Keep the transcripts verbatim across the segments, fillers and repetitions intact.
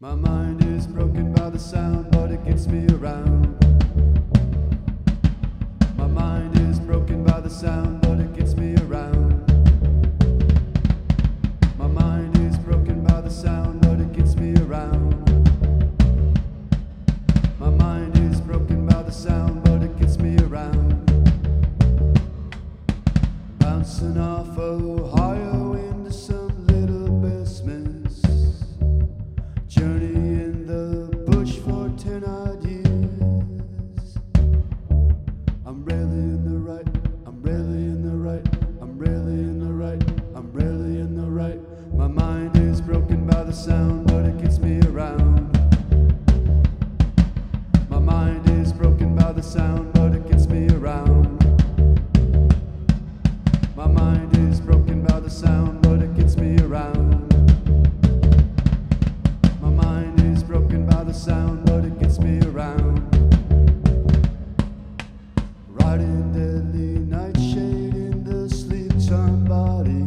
My mind is broken by the sound, but it gets me around. My mind is broken by the sound, but it gets me around. My mind is broken by the sound, but it gets me around. My mind is broken by the sound, but it gets me around. Bouncing off Ohio into some little basements. Journey in the bush for ten odd years. I'm really in the right, I'm really in the right, I'm really in the right, I'm really in the right. My mind is broken by the sound, but it gets me around. My mind is broken by the sound, but it gets me around. My mind is broken by the sound, but it gets me around. My mind is broken by the sound, but it gets me around. Riding deadly nightshade in the sleep time body.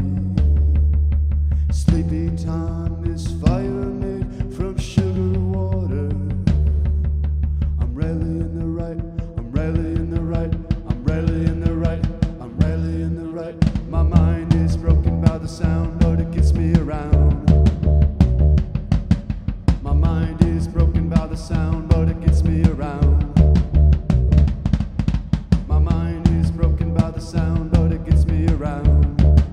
Sleepy time is fire made from sugar water. I'm really in the right, I'm really in the right, I'm really in the right, I'm really in the right. My mind is broken by the sound, but it gets me around. My mind is broken by the sound, but it gets me around. My mind is broken by the sound, but it gets me around.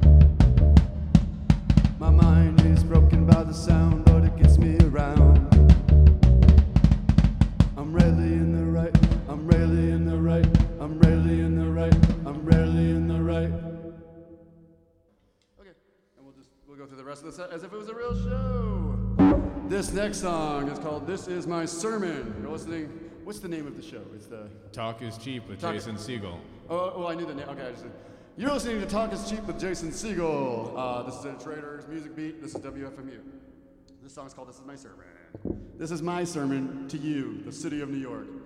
My mind is broken by the sound, but it gets me around. I'm really in the right, I'm really in the right, I'm really in the right, I'm really in the right. Okay, and we'll just, we'll go through the rest of the set as if it was a real show. This next song is called This Is My Sermon. You're listening, what's the name of the show? It's the... Talk is Cheap with Talk- Jason Segel. Oh, oh, I knew the name. Okay, I just. You're listening to Talk is Cheap with Jason Segel. Uh, this is a Traders Music Beat. This is W F M U. This song is called This Is My Sermon. This is my sermon to you, the city of New York.